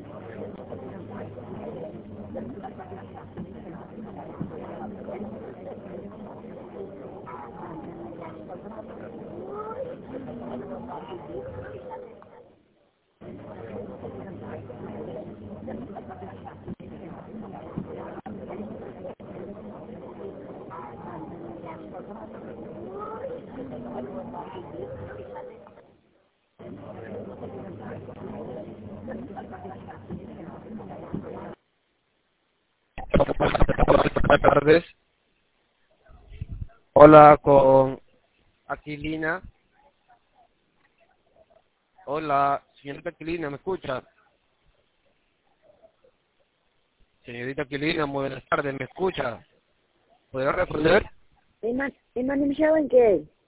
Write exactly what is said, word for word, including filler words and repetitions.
Buenas tardes. Hola, con Aquilina. Hola, señorita Aquilina, ¿me escucha? Señorita Aquilina, muy buenas tardes, ¿me escucha? ¿Podrá responder? Eman, Eman, ¿me llaman qué?